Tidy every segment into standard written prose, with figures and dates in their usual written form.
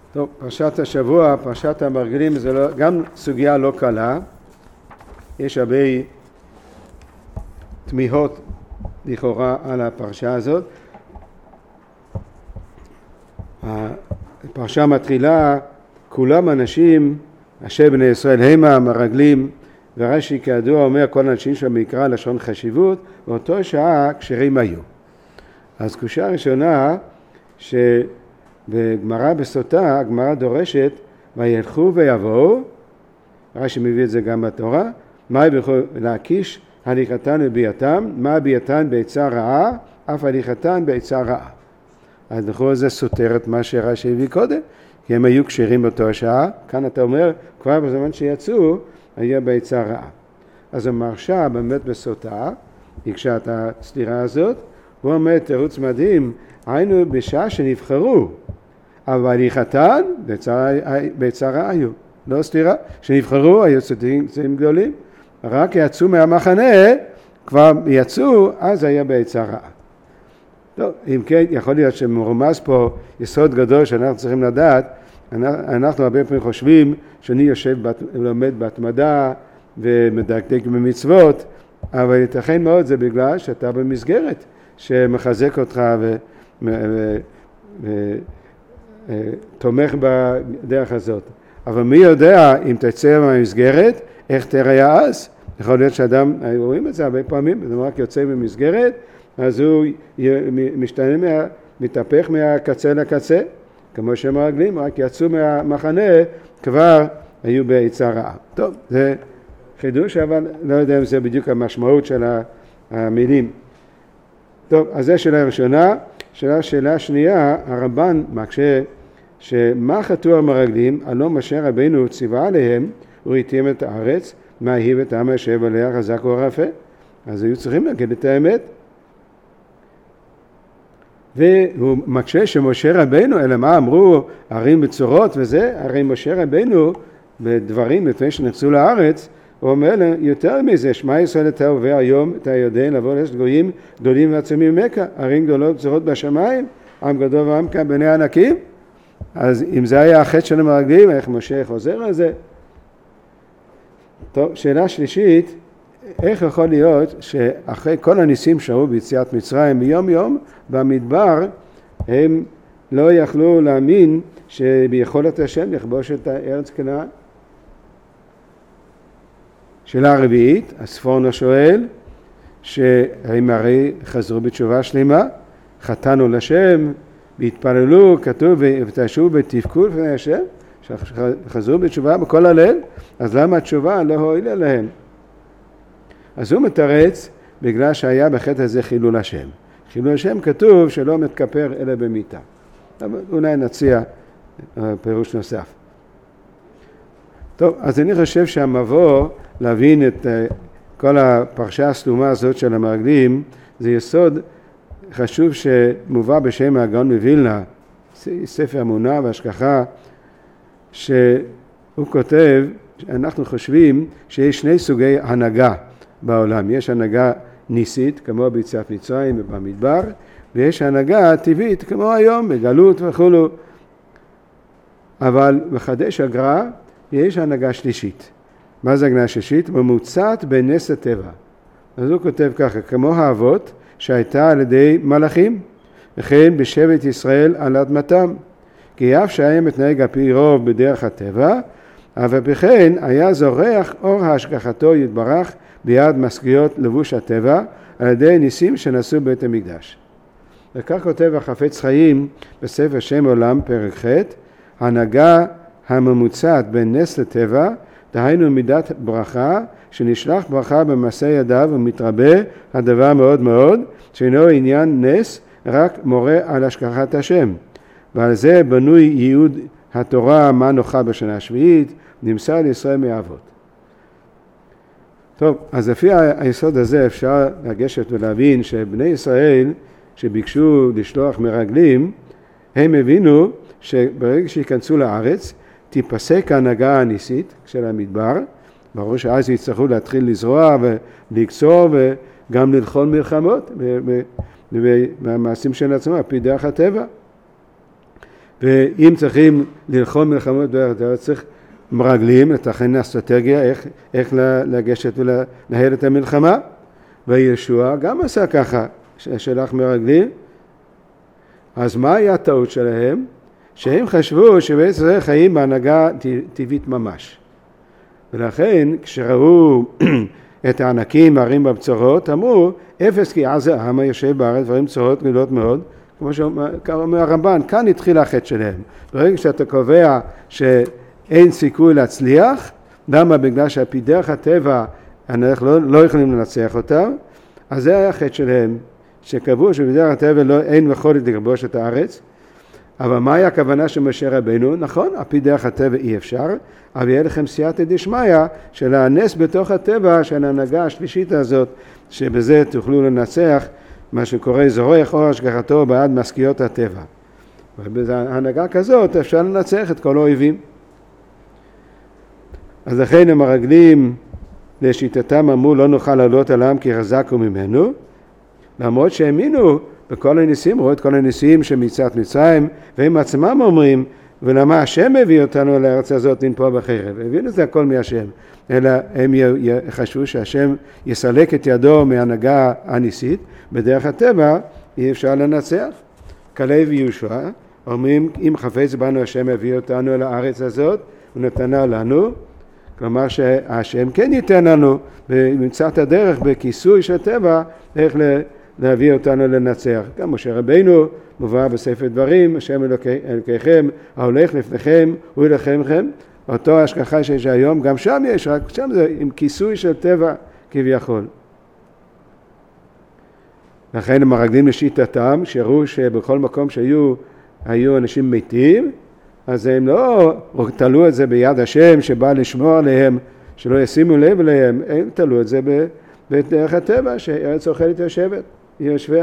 טוב, פרשת השבוע, פרשת המרגלים, זה לא, גם סוגיה לא קלה. יש הרבה תמיהות לכאורה על הפרשה הזאת. הפרשה מתחילה, כולם אנשים, אשר בני ישראל המה המרגלים, ורש"י כידוע אומר כל האנשים שבמקרא לשון חשיבות, באותו שעה כשרים היו. אז קושייה ראשונה, שבגמרא בסוטה, הגמרא דורשת, וילכו ויבואו, רש"י מביא את זה גם בתורה, מה ילכו להקיש הליכתן וביאתם, מה ביאתן בעצה רעה, אף הליכתן בעצה רעה. אז לכאורה זה סותר את מה שרש"י הביא קודם, כי הם היו כשרים באותו השעה, כאן אתה אומר, כבר בזמן שיצאו, היה בעצה רעה. אז המרשה באמת בסוטה, הקשה את הסתירה הזאת, הוא אומר תירוץ מדהים, היינו בשעה שנבחרו, אבל הליכתן בעצה רעה היו, לא סתירה, שנבחרו היו צדדים גדולים, רק יצאו מהמחנה, כבר יצאו, אז היה בעצה רעה. טוב, אם כן, יכול להיות שמרומז פה יסוד גדול שאנחנו צריכים לדעת, אנחנו הרבה פעמים חושבים שאני יושב ולומד בהתמדה ומדקדק במצוות, אבל ייתכן מאוד זה בגלל שאתה במסגרת שמחזק אותך ותומך בדרך הזאת. אבל מי יודע אם תצא מהמסגרת, איך תראה אז? יכול להיות שאדם, רואים את זה הרבה פעמים, זה רק יוצא ממסגרת, אז הוא משתנה, מתהפך מהקצה לקצה, כמו שמרגלים, רק יצאו מהמחנה, כבר היו בעצה רעה. טוב, זה חידוש, אבל לא יודע אם זה בדיוק המשמעות של המילים. טוב, אז זו שאלה ראשונה. שאלה שנייה, הרמב"ן מקשה, שמה חטאו המרגלים, הלא משה רבינו ציווה עליהם, הוא ריתים את הארץ, מה אהיב את העם אשר עליה חזק ורפה. אז היו צריכים להגיד את האמת. והוא מקשה שמשה רבינו, אלא מה אמרו, ערים בצורות וזה, הרי משה רבינו בדברים לפני שנכנסו לארץ, הוא אומר להם יותר מזה, שמע ישראל אתה עובר היום, אתה יודע לבוא לארץ גויים גדולים ועצומים ממך, ערים גדולות בצורות בשמיים, עם גדול ועם כאן בני ענקים. אז אם זה היה החטא של המרגלים, איך משה חוזר על זה? טוב, שאלה שלישית, איך יכול להיות שאחרי כל הניסים שראו ביציאת מצרים מיום יום במדבר, הם לא יכלו להאמין שביכולת השם לכבוש את ארץ כנען? שאלה רביעית, הספורנו שואל, שהם הרי חזרו בתשובה שלמה, חטאנו לשם, והתפללו, כתוב, ותשובו ותבכו לפני השם, שחזרו בתשובה בכל הלב, אז למה התשובה לא הועילה להם? אז הוא מתרץ בגלל שהיה בחטא הזה חילול השם. חילול השם כתוב שלא מתכפר אלא במיתה. אולי נציע פירוש נוסף. טוב, אז אני חושב שהמבוא להבין את כל הפרשה הסתומה הזאת של המרגלים, זה יסוד חשוב שמובא בשם הגאון מווילנה, ספר אמונה והשגחה, שהוא כותב, אנחנו חושבים שיש שני סוגי הנהגה בעולם. יש הנהגה ניסית, כמו ביציאת מצרים ובמדבר, ויש הנהגה טבעית, כמו היום, בגלות וכו'. אבל בחדש הגר"א יש הנהגה שלישית. מה זה הנהגה שלישית? ממוצעת בנס הטבע. אז הוא כותב ככה, כמו האבות שהייתה על ידי מלאכים, וכן בשבט ישראל על אדמתם. כי אף שהיה מתנהג על פי רוב בדרך הטבע, אבל בכן היה זורח אור השגחתו יתברך ביד משכיות לבוש הטבע, על ידי ניסים שנעשו בית המקדש. וכך כותב החפץ חיים בספר שם עולם פרק ח', הנהגה הממוצעת בין נס לטבע, דהיינו מידת ברכה, שנשלח ברכה במעשה ידיו ומתרבה הדבר מאוד מאוד, שאינו עניין נס, רק מורה על השגחת השם. ועל זה בנוי ייעוד התורה מה נוחה בשנה השביעית, נמסר לישראל מאבות. טוב, אז לפי היסוד הזה אפשר לגשת ולהבין שבני ישראל שביקשו לשלוח מרגלים, הם הבינו שברגע שיכנסו לארץ, תיפסק ההנהגה הניסית של המדבר, ברור שאז יצטרכו להתחיל לזרוע ולקצור וגם ללחון מלחמות במעשים של עצמם, על פי דרך הטבע. ואם צריכים ללחום מלחמות בדרך הטבע, צריך מרגלים, לתכנן אסטרטגיה, איך לגשת ולנהל את המלחמה. וישוע גם עשה ככה, שלח מרגלים. אז מה היה הטעות שלהם? שהם חשבו שבארץ ישראל חיים בהנהגה טבעית ממש. ולכן כשראו את הענקים הערים בבצורות, אמרו, אפס כי עזה העם היושב בארץ, דברים בצורות גדולות מאוד, כמו שאומר הרמב"ן, כאן התחיל החטא שלהם. ברגע שאתה קובע שאין סיכוי להצליח, למה? בגלל שעל פי דרך הטבע אנחנו לא יכולים לנצח אותם, אז זה היה החטא שלהם, שקבעו שבדרך הטבע אין יכולת לכבוש את הארץ. אבל מה היה הכוונה של משה רבינו? נכון, על פי דרך הטבע אי אפשר, אבל יהיה לכם סייעתא דשמיא של הנס בתוך הטבע של ההנהגה השלישית הזאת, שבזה תוכלו לנצח מה שקורא זורח אור השגחתו בעד משכיות הטבע. ובהנהגה כזאת אפשר לנצח את כל האויבים. אז לכן המרגלים לשיטתם אמרו לא נוכל לעלות על העם כי חזקו ממנו, למרות שהאמינו בכל הניסים, ראו את כל הניסים שמצאת מצרים, והם עצמם אומרים, ולמה השם הביא אותנו לארץ הזאת לנפוע בחרב? הבינו את זה הכל מהשם, אלא הם חשבו שהשם יסלק את ידו מהנהגה הניסית, בדרך הטבע אי אפשר לנצח. כלב ויהושע אומרים, אם חפץ בנו השם הביא אותנו לארץ הזאת, הוא נתנה לנו, כלומר שהשם כן ייתן לנו, ונמצא את הדרך בכיסוי של טבע, איך להביא אותנו לנצח. גם משה רבינו מובא בספר דברים, השם אלוקיכם, ההולך לפניכם, הוא ילחמכם, אותו השגחה שיש היום, גם שם יש, רק שם זה עם כיסוי של טבע כביכול. לכן המרגלים לשיטתם, שראו שבכל מקום שהיו אנשים מתים, אז הם לא תלו את זה ביד השם שבא לשמור עליהם, שלא ישימו לב אליהם, הם תלו את זה בדרך הטבע, שארץ אוכלת יושבת, היא יושביה.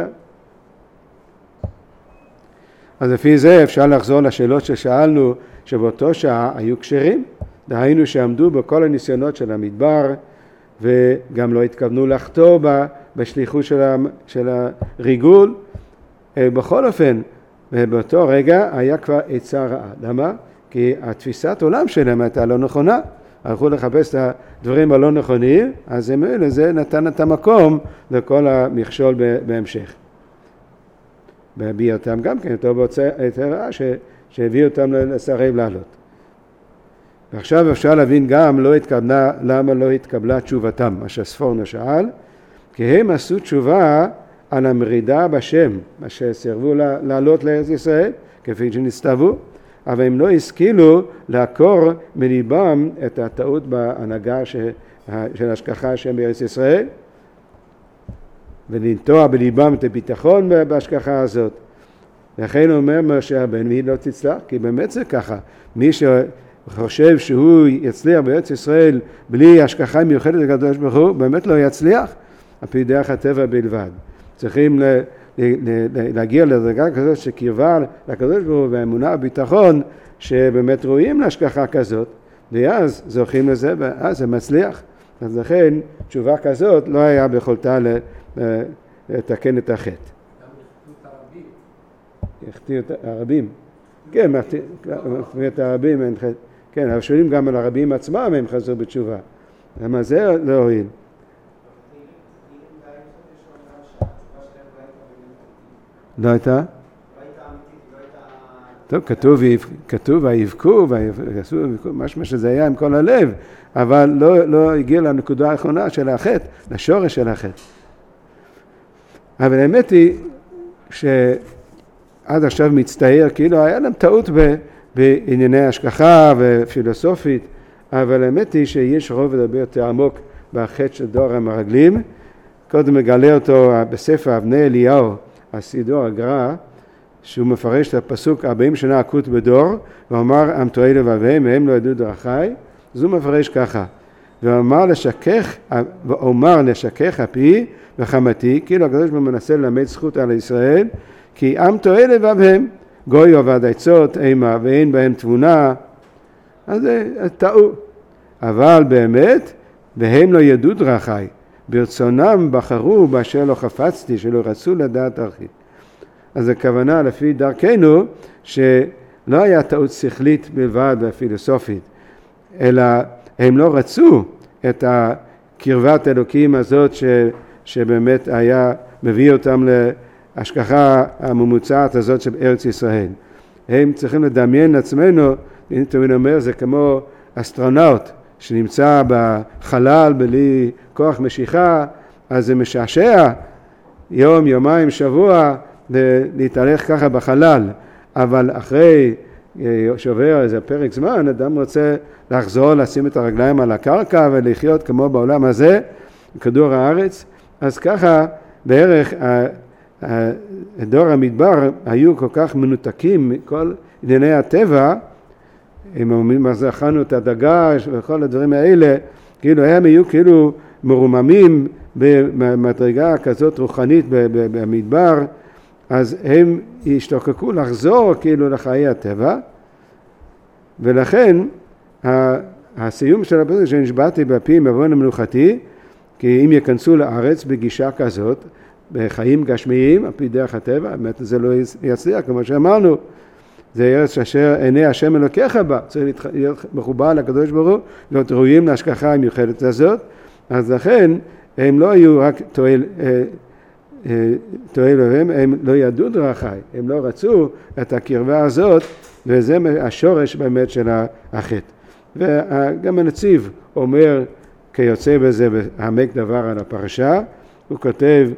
אז לפי זה אפשר לחזור לשאלות ששאלנו, שבאותו שעה היו כשרים, דהיינו שעמדו בכל הניסיונות של המדבר, וגם לא התכוונו לחטוא בשליחות של הריגול. בכל אופן, באותו רגע היה כבר עצה רעה. למה? כי התפיסת עולם שלהם הייתה לא נכונה. הלכו לחפש את הדברים הלא נכונים, אז זה נתן את המקום לכל המכשול בהמשך. בהביא אותם גם כן, אותו בעצה רעה שהביא אותם לסרב לעלות. ועכשיו אפשר להבין גם למה לא התקבלה תשובתם, מה שהספורנו שאל, כי הם עשו תשובה על המרידה בשם, מה שסירבו לעלות לארץ ישראל, כפי שנסתוו, אבל הם לא השכילו לעקור מליבם את הטעות בהנהגה של השגחה השם בארץ ישראל, ולנטוע בליבם את הביטחון בהשגחה הזאת. לכן אומר משה רבנו, היא לא תצלח, כי באמת זה ככה. מי שחושב שהוא יצליח בארץ ישראל בלי השגחה מיוחדת לקדוש ברוך הוא, באמת לא יצליח, על פי דרך הטבע בלבד. צריכים להגיע לדרגה כזאת שקרבה לקדוש ברוך הוא והאמונה והביטחון שבאמת רואים להשגחה כזאת, ואז זוכים לזה ואז זה מצליח. אז לכן תשובה כזאת לא היה ביכולתה לתקן את החטא. החטיא את הרבים. כן, את הרבים אין חטא. כן, אבל שואלים גם על הרבים עצמם הם חזרו בתשובה. למה זה לא הועיל? לא הייתה? טוב, כתוב ויבכו, משמע שזה היה עם כל הלב, אבל לא הגיע לנקודה האחרונה של החטא, לשורש של החטא. אבל האמת היא שעד עכשיו מצטער, כאילו היה להם טעות בענייני השגחה ופילוסופית, אבל האמת היא שיש רובד הרבה יותר עמוק בחטא של דור המרגלים. קודם מגלה אותו בספר אבני אליהו, הסידור הגר"א, שהוא מפרש את הפסוק 40 שנה עקות בדור, ואומר עם טועה לבביהם, והם לא ידעו דרכי, אז הוא מפרש ככה, ואומר לשכך אפי וחמתי, כאילו הקדוש ברוך הוא מנסה ללמד זכות על ישראל, כי עם טועה לבביהם, גוי עובד עצות, אימה, ואין בהם תבונה, אז זה טעו. אבל באמת, והם לא ידעו דרכי, ברצונם בחרו באשר לא חפצתי, שלא רצו לדעת דרכי. אז הכוונה לפי דרכנו, לא היה טעות שכלית בלבד והפילוסופית, אלא הם לא רצו את הקרבת אלוקים הזאת שבאמת היה מביא אותם להשגחה הממוצעת הזאת של ארץ ישראל. הם צריכים לדמיין לעצמנו, אני תמיד אומר, זה כמו אסטרונאוט שנמצא בחלל בלי כוח משיכה, אז זה משעשע יום, יומיים, שבוע להתהלך ככה בחלל, אבל אחרי שובר איזה פרק זמן, אדם רוצה לחזור, לשים את הרגליים על הקרקע ולחיות כמו בעולם הזה, כדור הארץ. אז ככה בערך דור המדבר היו כל כך מנותקים מכל ענייני הטבע, הם אומרים, אז אכלנו את הדגש וכל הדברים האלה, כאילו הם היו כאילו מרוממים במדרגה כזאת רוחנית במדבר, אז הם השתוקקו לחזור כאילו לחיי הטבע, ולכן הסיום של הפסוק שנשבעתי בפי מבואן המנוחתי, כי אם יכנסו לארץ בגישה כזאת, בחיים גשמיים, על פי דרך הטבע, באמת זה לא יצליח, כמו שאמרנו, זה ארץ אשר עיני השם אלוקיך בה, צריך להיות מחובר לקדוש ברוך הוא, להיות ראויים להשגחה המיוחדת הזאת, אז לכן הם לא היו רק תועל להם, הם לא ידעו דרכי, הם לא רצו את הקרבה הזאת, וזה השורש באמת של החטא. וגם הנציב אומר כיוצא בזה העמק דבר על הפרשה, הוא כותב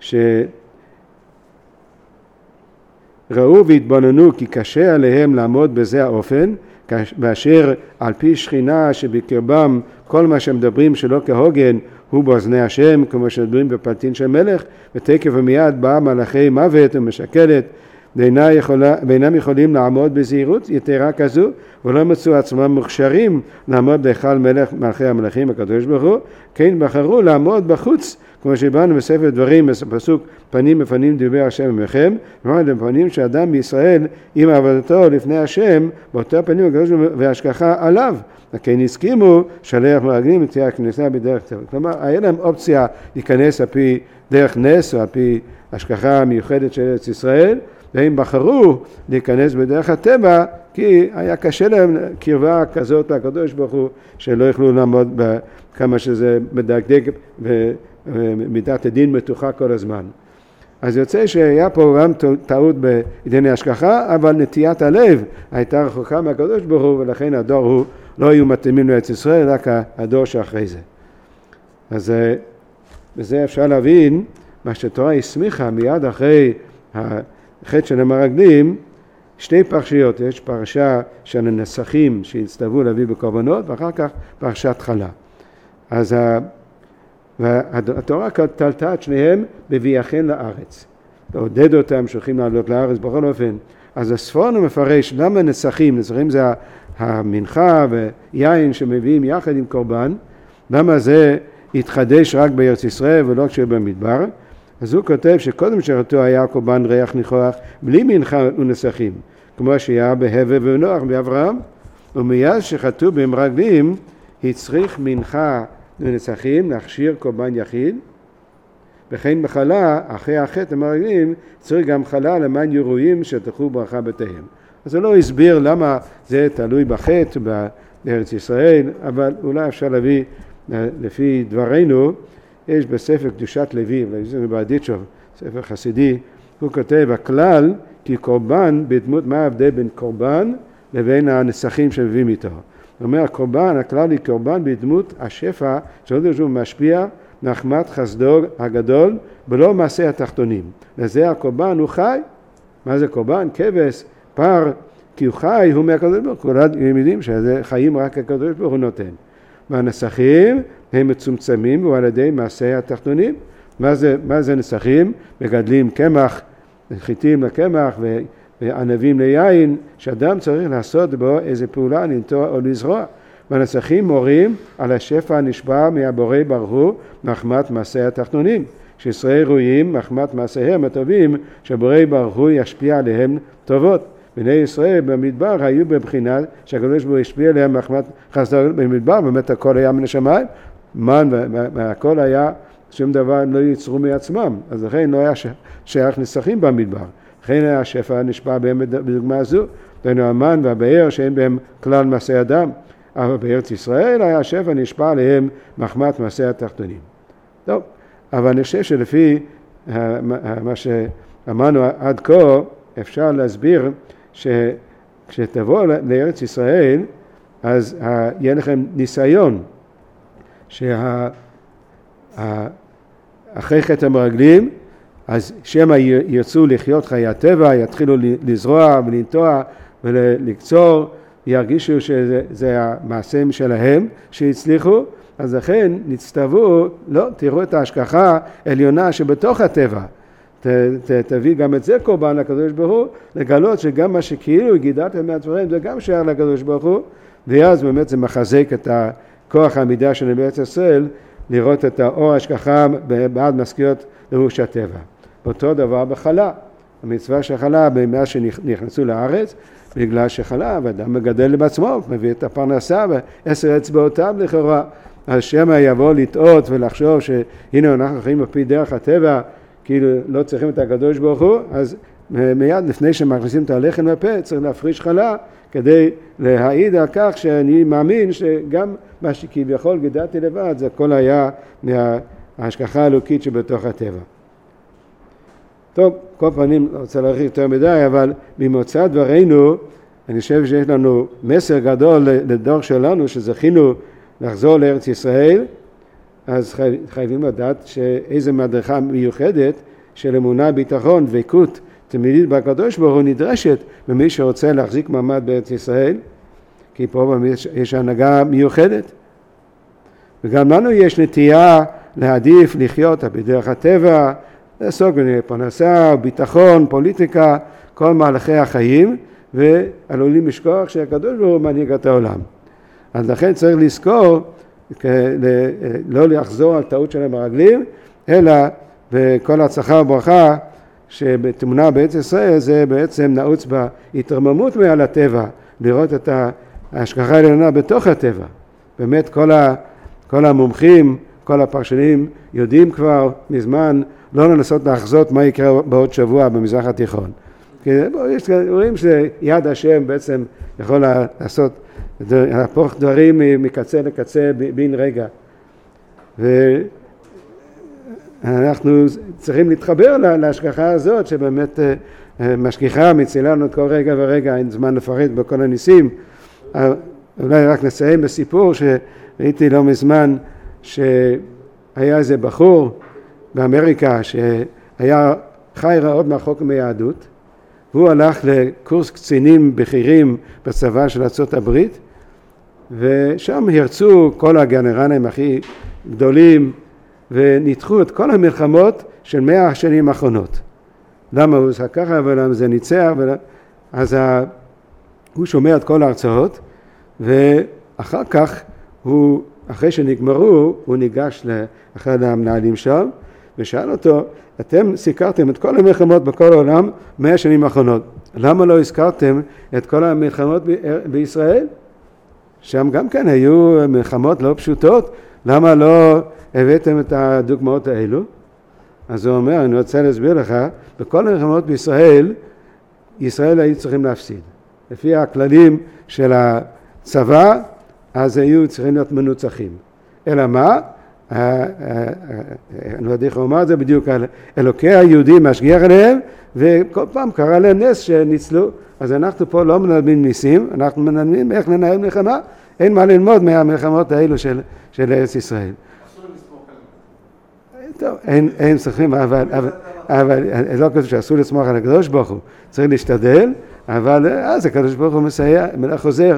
שראו והתבוננו כי קשה עליהם לעמוד בזה האופן, באשר על פי שכינה שבקרבם כל מה שמדברים שלא כהוגן הוא באוזני השם, כמו שמדברים בפלטין של מלך, ותקף ומיד באה מלאכי מוות ומשקלת, ואינם יכולים לעמוד בזהירות יתרה כזו, ולא מצאו עצמם מוכשרים לעמוד בהיכל מלכי המלכים הקדוש ברוך הוא, כן בחרו לעמוד בחוץ, כמו שבאנו בספר דברים, בפסוק פנים בפנים דיבר השם עמכם, ואומרים פנים שאדם בישראל עם עבודתו לפני השם, באותו פנים הקדוש ברוך הוא והשגחה עליו, כן הסכימו שלח מרגלים ותהיה הכניסה בדרך טבע. כלומר, היה להם אופציה להיכנס על פי דרך נס או על פי השגחה המיוחדת של ארץ ישראל, והם בחרו להיכנס בדרך הטבע, כי היה קשה להם קרבה כזאת לקדוש ברוך הוא, שלא יכלו לעמוד בכמה שזה מדקדק ומידת הדין מתוחה כל הזמן. אז יוצא שהיה פה גם טעות בענייני השגחה, אבל נטיית הלב הייתה רחוקה מהקדוש ברוך הוא, ולכן הדור הוא לא היו מתאימים לארץ ישראל, רק הדור שאחרי זה. אז בזה אפשר להבין מה שתורה הסמיכה מיד אחרי החטא של המרגלים, שתי פרשיות. יש פרשה של הנסכים שהצטוו להביא בקורבנות, ואחר כך פרשת חלה. אז התורה תלתה את שניהם בביאכן לארץ. לעודד אותם שהולכים לעלות לארץ בכל אופן. אז הספורנו מפרש למה נסכים, נסכים זה המנחה ויין שמביאים יחד עם קורבן, למה זה התחדש רק בארץ ישראל ולא כשבמדבר. אז הוא כותב שקודם שרתו היה קורבן ריח ניחוח בלי מנחה ונסכים, כמו שהיה בהווה ונוח באברהם, ומיד שחטאו במרגלים הצריך מנחה ונסכים להכשיר קורבן יחיד, וכן בחלה אחרי החטא המרגלים צריך גם חלה למען ירויים שתחו ברכה בתיהם. אז הוא לא הסביר למה זה תלוי בחטא בארץ ישראל, אבל אולי אפשר להביא לפי דברינו. יש בספר קדושת לוי, בדיצ'וב, ספר חסידי, הוא כותב הכלל כי קורבן בדמות, מה ההבדל בין קורבן לבין הנסכים שמביאים איתו. הוא אומר הקורבן, הכלל היא קורבן בדמות השפע שעוד שהוא משפיע נחמת חסדו הגדול ולא מעשה התחתונים. לזה הקורבן הוא חי. מה זה קורבן? כבש, פר, כי הוא חי, הוא מהקדוש ברוך הוא. כולם יודעים שזה חיים רק הקדוש ברוך הוא נותן. והנסכים הם מצומצמים ועל ידי מעשה התחתונים. מה זה נסכים? מגדלים קמח, חיטים לקמח וענבים ליין, שאדם צריך לעשות בו איזה פעולה, לנטוע או לזרוע. והנסכים מורים על השפע הנשבע מהבורא ברוך הוא מחמת מעשה התחתונים. שישראל ראויים מחמת מעשיהם הטובים, שהבורא ברוך הוא ישפיע עליהם טובות. בני ישראל במדבר היו בבחינה שהקדוש ברוך הוא השפיע עליהם מחמת חסדו במדבר, באמת הכל היה מן השמיים, מן והכל היה, שום דבר לא ייצרו מעצמם, אז לכן לא היה שייך נסכים במדבר. לכן היה השפע נשבע בהם בדוגמה הזו, דהיינו המן והבאר שאין בהם כלל מעשה אדם, אבל בארץ ישראל היה השפע נשפע עליהם מחמת מעשה התחתונים. טוב, אבל אני חושב שלפי מה שאמרנו עד כה, אפשר להסביר שכשתבוא לארץ ישראל, אז יהיה לכם ניסיון אחרי חטא המרגלים, אז שמא ירצו לחיות חיי הטבע, יתחילו לזרוע ולנטוע ולקצור, ירגישו שזה המעשים שלהם שהצליחו, אז לכן נצטוו, לא, תראו את ההשגחה העליונה שבתוך הטבע, תביא גם את זה קורבן לקדוש ברוך הוא, לגלות שגם מה שכאילו גידלתם מהדברים זה גם שייך לקדוש ברוך הוא, ואז באמת זה מחזק את כוח העמידה של בארץ ישראל, לראות את האור ההשגחה בעד משכיות לבוש הטבע. אותו דבר בחלה, המצווה של חלה מאז שנכנסו לארץ, בגלל שחלה, ואדם מגדל בעצמו, מביא את הפרנסה ו10 אצבעותיו לכאורה, אז שמא יבוא לטעות ולחשוב שהנה אנחנו חיים בפי דרך הטבע, כאילו לא צריכים את הקדוש ברוך הוא, אז מיד לפני שמכניסים את הלחם לפה צריך להפריש חלה, כדי להעיד על כך שאני מאמין שגם מה שכביכול גידלתי לבד, זה הכל היה מההשגחה האלוקית שבתוך הטבע. טוב, כל פנים לא רוצה להרחיב יותר מדי, אבל ממוצא דברינו, אני חושב שיש לנו מסר גדול לדור שלנו, שזכינו לחזור לארץ ישראל, אז חייבים לדעת שאיזו מדרכה מיוחדת של אמונה, ביטחון, דבקות תמידית בקדוש ברוך הוא נדרשת במי שרוצה להחזיק מעמד בארץ ישראל, כי פה יש הנהגה מיוחדת. וגם לנו יש נטייה להעדיף לחיות בדרך הטבע, לעסוק בפרנסה, ביטחון, פוליטיקה, כל מהלכי החיים, ועלולים לשכוח שהקדוש ברוך הוא מנהיג את העולם. אז לכן צריך לזכור, לא לחזור על טעות של המרגלים, אלא בכל הצלחה וברכה שבתמונה בארץ ישראל זה בעצם נעוץ בהתרממות מעל הטבע, לראות את ההשגחה העליונה בתוך הטבע. באמת כל המומחים, כל הפרשנים יודעים כבר מזמן לא לנסות לחזות מה יקרה בעוד שבוע במזרח התיכון. כי רואים שיד השם בעצם יכול להפוך דברים מקצה לקצה בין רגע. ואנחנו צריכים להתחבר להשגחה הזאת שבאמת משגיחה מצילה לנו כל רגע ורגע, אין זמן לפרט בכל הניסים. אולי רק נסיים בסיפור שראיתי לא מזמן שהיה איזה בחור באמריקה שהיה חי רעות מהחוק מיהדות, והוא הלך לקורס קצינים בכירים בצבא של ארצות הברית, ושם הרצו כל הגנרלים הכי גדולים וניתחו את כל המלחמות של 100 השנים האחרונות. למה הוא עושה ככה ולמה זה ניצח, אז הוא שומע את כל ההרצאות, ואחר כך אחרי שנגמרו הוא ניגש לאחד המנהלים שם ושאל אותו, אתם סיקרתם את כל המלחמות בכל העולם 100 שנים האחרונות, למה לא הזכרתם את כל המלחמות בישראל? שם גם כן היו מלחמות לא פשוטות, למה לא הבאתם את הדוגמאות האלו? אז הוא אומר, אני רוצה להסביר לך, בכל המלחמות בישראל, ישראל היו צריכים להפסיד. לפי הכללים של הצבא, אז היו צריכים להיות מנוצחים. אלא מה? אני לא יודע איך לומר את זה בדיוק, אלוקי היהודים משגיח עליהם, וכל פעם קרה להם נס שניצלו. אז אנחנו פה לא מלמדים ניסים, אנחנו מלמדים איך לנהל מלחמה, אין מה ללמוד מהמלחמות האלו של ארץ ישראל. אסור לסמוך עליהם. טוב, אין סמכים, אבל לא כתוב שאסור לסמוך על הקדוש ברוך הוא, צריך להשתדל, אבל אז הקדוש ברוך הוא מסייע, חוזר.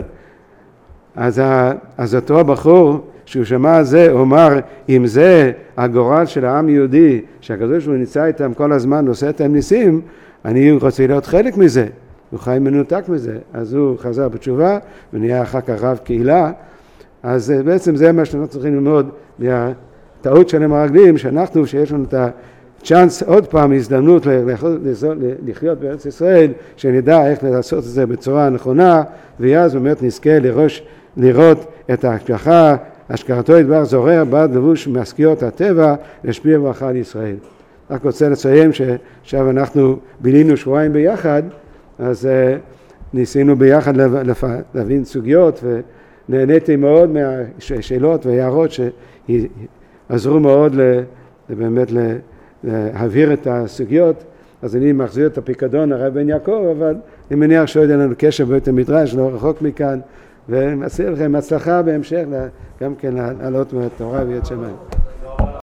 אז אותו הבחור שהוא שמע על זה, הוא אמר, אם זה הגורל של העם יהודי, שהקדוש ברוך הוא נמצא איתם כל הזמן, עושה איתם ניסים, אני רוצה להיות חלק מזה. הוא חי מנותק מזה. אז הוא חזר בתשובה, ונהיה אחר כך רב קהילה. אז בעצם זה מה שאנחנו צריכים ללמוד מהטעות של המרגלים, שאנחנו, שיש לנו את הצ'אנס, עוד פעם הזדמנות לחיות בארץ ישראל, שנדע איך לעשות את זה בצורה נכונה, ואז באמת נזכה לראות את ההשגחה, השגחתו יתברך זורע בעד לבוש משכיות הטבע, להשפיע ברכה על ישראל. רק רוצה לציין שעכשיו אנחנו בילינו שבועיים ביחד, אז ניסינו ביחד להבין סוגיות, ונהניתי מאוד מהשאלות והערות שעזרו מאוד באמת להעביר את הסוגיות. אז אני מחזיר את הפיקדון הרב בן יעקב, אבל אני מניח שעוד אין לנו קשר בבית המדרש, לא רחוק מכאן, ומעשה לכם הצלחה בהמשך גם כן לעלות מהתורה ויד שמיים.